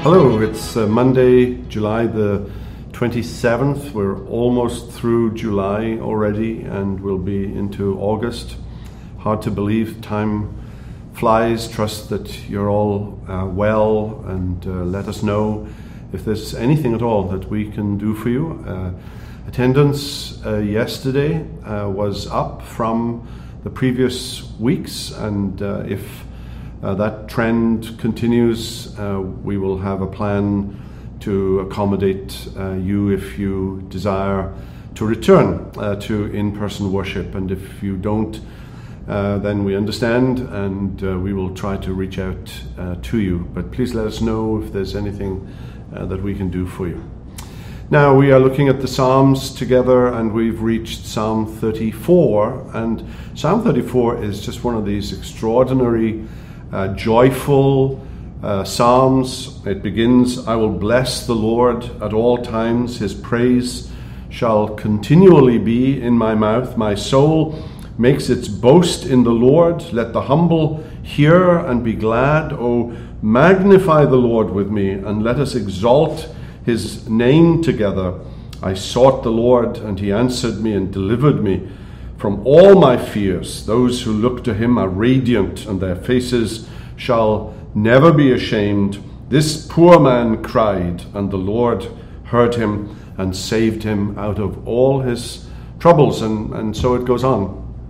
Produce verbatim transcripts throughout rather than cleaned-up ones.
Hello, it's uh, Monday, July the twenty-seventh. We're almost through July already and we'll be into August. Hard to believe, time flies. Trust that you're all uh, well, and uh, let us know if there's anything at all that we can do for you. Uh, attendance uh, yesterday uh, was up from the previous weeks, and uh, if Uh, that trend continues, uh, we will have a plan to accommodate uh, you if you desire to return uh, to in-person worship. And if you don't, uh, then we understand, and uh, we will try to reach out uh, to you. But please let us know if there's anything uh, that we can do for you. Now, we are looking at the Psalms together, and we've reached Psalm thirty-four. And Psalm thirty-four is just one of these extraordinary Uh, joyful uh, psalms. It begins, "I will bless the Lord at all times. His praise shall continually be in my mouth. My soul makes its boast in the Lord. Let the humble hear and be glad. Oh, magnify the Lord with me, and let us exalt his name together. I sought the Lord, and he answered me and delivered me from all my fears. Those who look to him are radiant, and their faces shall never be ashamed. This poor man cried, and the Lord heard him and saved him out of all his troubles." And, and so it goes on.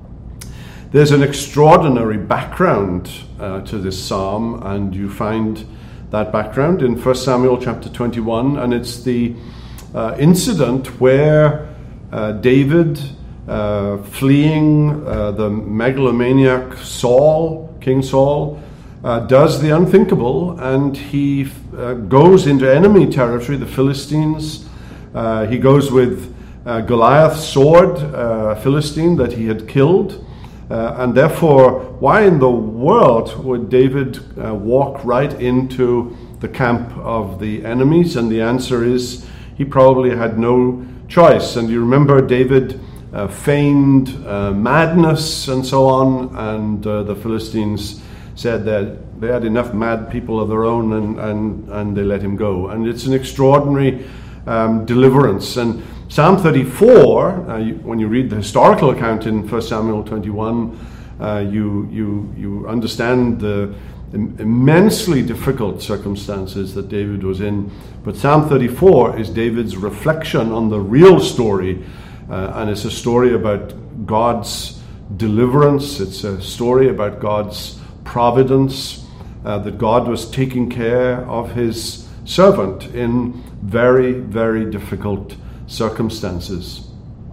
There's an extraordinary background uh, to this psalm, and you find that background in First Samuel chapter twenty-one, and it's the uh, incident where uh, David Uh, fleeing uh, the megalomaniac Saul, King Saul, uh, does the unthinkable, and he uh, goes into enemy territory, the Philistines. Uh, he goes with uh, Goliath's sword, uh, a Philistine that he had killed, uh, and therefore, why in the world would David uh, walk right into the camp of the enemies? And the answer is, he probably had no choice. And you remember David Uh, feigned uh, madness and so on, and uh, the Philistines said that they had enough mad people of their own, and, and, and they let him go. And it's an extraordinary um, deliverance. And Psalm thirty-four, uh, you, when you read the historical account in First Samuel twenty-one, uh, you, you, you understand the immensely difficult circumstances that David was in. But Psalm thirty-four is David's reflection on the real story. Uh, and it's a story about God's deliverance. It's a story about God's providence, uh, that God was taking care of his servant in very, very difficult circumstances.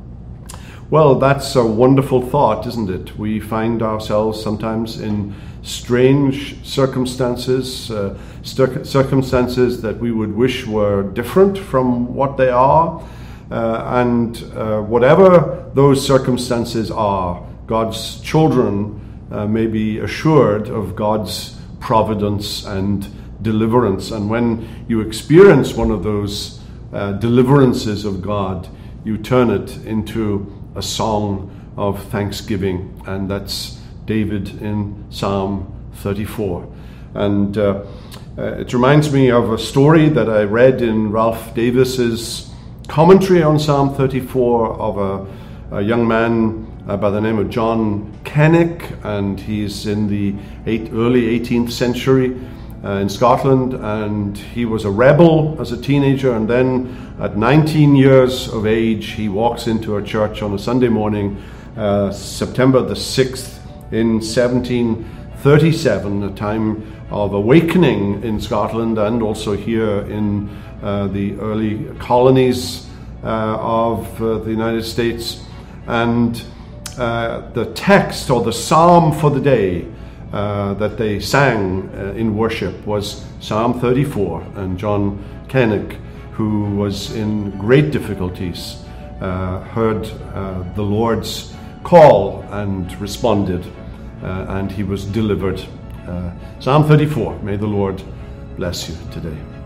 Well, that's a wonderful thought, isn't it? We find ourselves sometimes in strange circumstances, uh, cir- circumstances that we would wish were different from what they are. Uh, and uh, whatever those circumstances are, God's children uh, may be assured of God's providence and deliverance. And when you experience one of those uh, deliverances of God, you turn it into a song of thanksgiving. And that's David in Psalm thirty-four. And uh, uh, it reminds me of a story that I read in Ralph Davis's commentary on Psalm thirty-four, of a, a young man uh, by the name of John Kennick, and he's in the eight, early eighteenth century uh, in Scotland, and he was a rebel as a teenager, and then at nineteen years of age he walks into a church on a Sunday morning, uh, September the sixth in seventeen thirty-seven, a time of awakening in Scotland and also here in Uh, the early colonies uh, of uh, the United States. And uh, the text, or the psalm for the day uh, that they sang uh, in worship, was Psalm thirty-four. And John Kennick, who was in great difficulties, uh, heard uh, the Lord's call and responded, uh, and he was delivered. Uh, Psalm thirty-four. May the Lord bless you today.